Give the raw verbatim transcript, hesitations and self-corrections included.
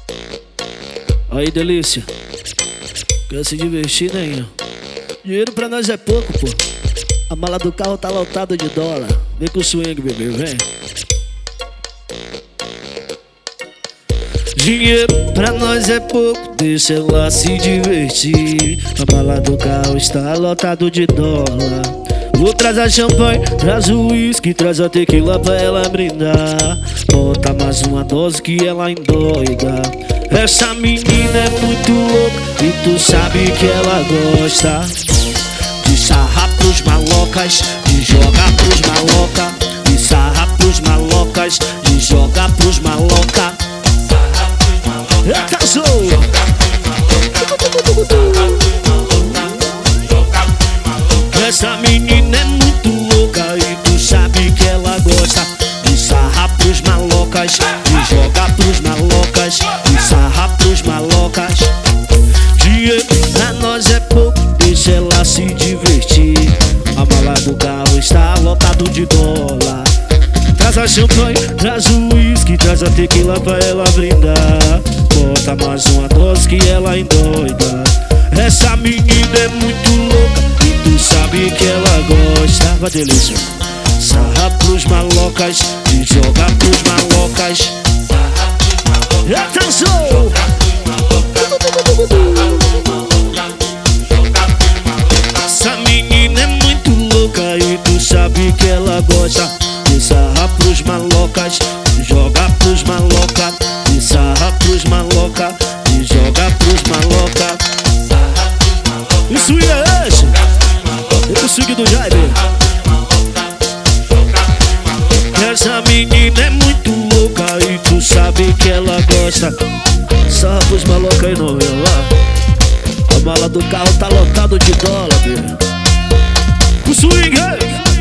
Aí, delícia. Quer se divertir, né? Dinheiro pra nós é pouco, pô. A mala do carro tá lotada de dólar. Vem com o swing, bebê, vem. Dinheiro pra nós é pouco, deixa ela se divertir. A mala do carro está lotado de dólar. Vou trazer a champanhe, traz o uísque, traz a tequila pra ela brindar. Bota mais uma dose que ela endoida. Essa menina é muito louca e tu sabe que ela gosta de sarrar pros malocas, de jogar pros maloca, de sarrar pros malocas, de jogar pros maloca. Eita, Zou! Essa menina é muito louca e tu sabe que ela gosta de sarrar pros malocas, de jogar pros malocas, de sarrar pros malocas. Dinheiro pra nós é pouco, deixa ela se divertir. A mala do carro está lotado de dólar. Traz a champanhe, traz o uísque, traz a tequila pra ela brindar. Bota mais uma dose que ela endoida. Essa menina é muito louca e tu sabe que ela gosta. Vai, delícia. Sarra pros malocas e joga pros malocas. Atenção! Essa menina é muito louca e tu sabe que ela gosta de sarra pros malocas, de joga pros maloca, de sarra pros maloca, de joga pros maloca. Isso é esse? E o swing do Jaime. Essa menina é muito louca e tu sabe que ela gosta. Sarra pros maloca e não vê lá. A mala do carro tá lotado de dólar, filho. O swing, hey!